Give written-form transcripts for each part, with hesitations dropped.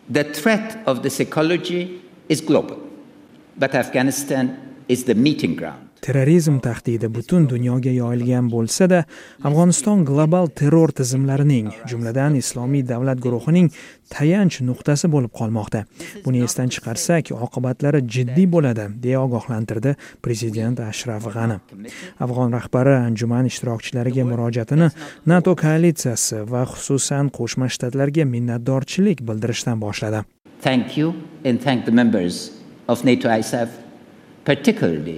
The threat of this ecology is global, but Afghanistan is the meeting ground. Terrorizm tahdidi butun dunyoga yoyilgan bo'lsa-da, Afg'oniston global terror tizimlarining, jumladan Islomiy davlat guruhining tayanch nuqtasi bo'lib qolmoqda. Buni esdan chiqarsak, oqibatlari jiddiy bo'ladi, deya ogohlantirdi prezident Ashraf G'ani. Afg'on rahbari anjuman ishtirokchilariga murojaatini NATO koalitsiyasi va xususan Qo'shma Shtatlarga minnatdorchilik bildirishdan boshladi. Thank you and thank the members of NATO ISAF, particularly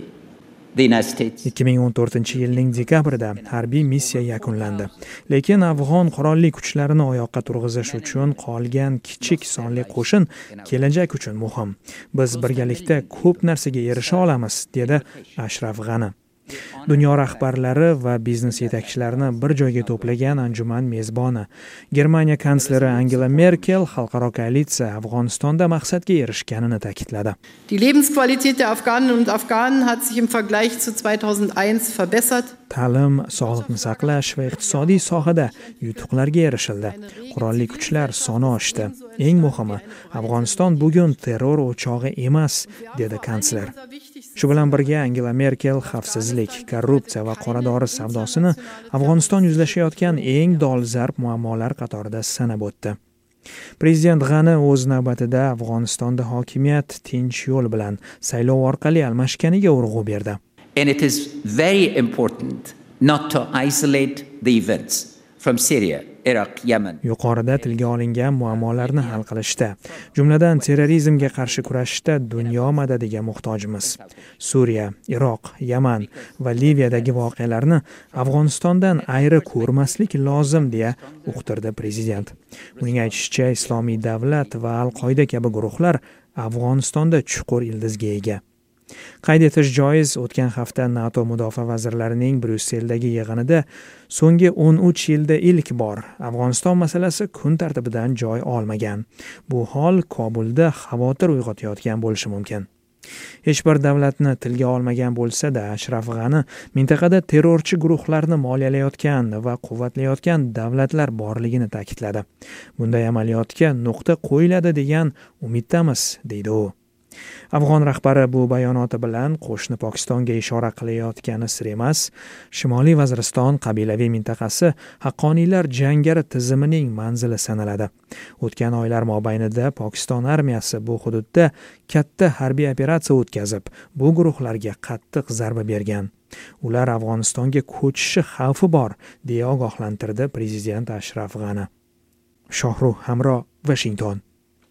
2014-yilning dekabrida harbiy missiya yakunlandi. Lekin afg'on qurolli kuchlarini oyoqqa turg'izish uchun qolgan kichik sonli qo'shin kelajak uchun muhim. Biz birgalikda ko'p narsaga erisha olamiz, dedi Ashraf G'ani. Dunyo rahbarlari va biznes yetakchilarini bir joyga to'plagan anjuman mezboni Germaniya kansleri Angela Merkel xalqaro koalitsiya Afg'onistonda maqsadga erishganini ta'kidladi. Die Lebensqualität der Afghanen und Afghanen hat sich im Vergleich zu 2001 verbessert. Ta'lim, sog'liqni saqlash va iqtisodiy sohada yutuqlarga erishildi. Qurolli kuchlar soni oshdi. Eng muhimi, Afg'oniston bugun terror o'chog'i emas, dedi kansler. Shu bilan birga Angela Merkel xavfsizlik, korrupsiya va qora dori savdosini Afg'oniston yuzlashayotgan eng dolzarb muammolar qatorida sanab o'tdi. Prezident G'ani o'z navbatida Afg'onistonda hokimiyat tinch yo'l bilan saylov orqali almashganiga urg'u berdi. And it is very important not to isolate the events from Syria, Iraq, Yemen. Yuqorida tilga olingan muammolarni hal qilishda, jumladan terrorizmga qarshi kurashishda dunyo madadiga muhtojmiz. Suriya, Iroq, Yaman va Liviyadagi voqealarni Afg'onistondan ayri ko'rmaslik lozim, deya uqtirdi prezident. Uning aytishicha, Islomiy davlat va Al-Qoida kabi guruhlar Afg'onistonda chuqur ildizga ega. Qayd etish joiz, o'tgan hafta NATO mudofaa vazirlarining Bryusseldagi yig'inida so'nggi 13 yilda ilk bor Afg'oniston masalasi kun tartibidan joy olmagan. Bu hol Kobulda xavotir uyg'otayotgan bo'lishi mumkin. Hech bir davlatni tilga olmagan bo'lsa-da, Ashraf G'ani mintaqada terrorchi guruhlarni moliyalayotgan va quvvatlayotgan davlatlar borligini ta'kidladi. Bunday amaliyotga nuqta qo'yiladi degan umiddamiz, deydi u. Afg'on rahbari bu bayonoti bilan qo'shni Pokistonga ishora qilayotgani sir emas. Shimoliy Vaziriston qabilaviy mintaqasi haqqoniylar jangari tizimining manzili sanaladi. O'tgan oylar mobaynida Pokiston armiyasi bu hududda katta harbiy operatsiya o'tkazib, bu guruhlarga qattiq zarba bergan. Ular Afg'onistonga ko'chishi xavfi bor, deya ogohlantirdi prezident Ashraf G'ani. Shohruh Hamro, Washington.